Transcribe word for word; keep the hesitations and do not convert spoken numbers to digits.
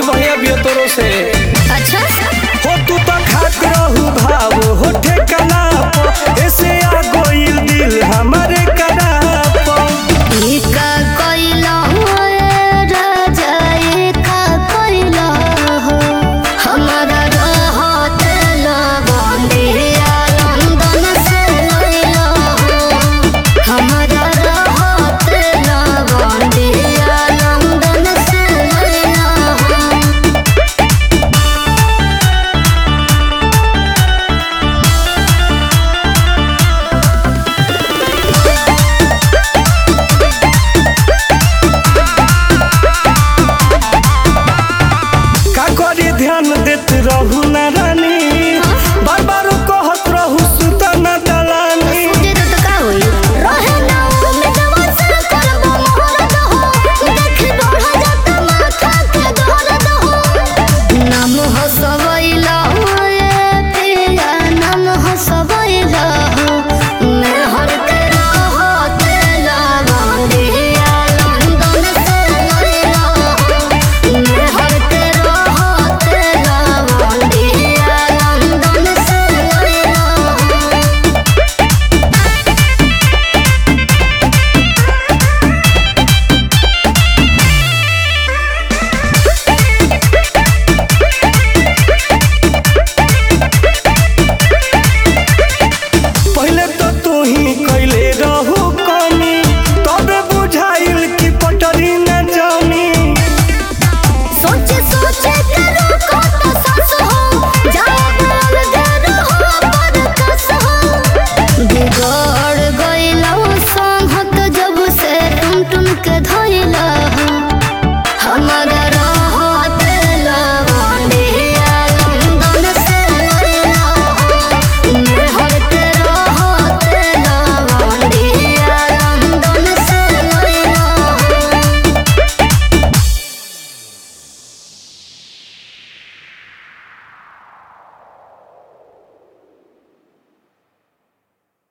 बढ़िया बिया तोरो से। अच्छा हो तू तो खात रहू भाव हो ठेकाना प ऐसे आ गइल दिल हमारे कनाप। ई का कइला हो ए राजा ई का कइला हो हमारा रहत लवंदिया लंदन से लइला हो हमारा रहत लवंदिया लंदन से लइला हो। का करी ध्यान देत रहू ना रानी बार बार कहत रहू सुता ना दलानी। सुते तो का होई रहे ना में जवान से करबो मोहरत हो देख बढ़ जात माथा के दर्द हो। नाम हो सबैला हो ए पिया नाम हो सबैला हो मैं हर के रहत लवंदिया लंदन से लइला हो मैं हर के रहत लवंदिया लंदन से लइला हो। पहले तो तू ही कैले रहू कमी तबे बुझाइल कि पटरी न जामी। सोचे सोचे करो कोता सास हो जाए बोल दे हो पर कस हो बिगड़ गइला संगत जब से टुन टुन के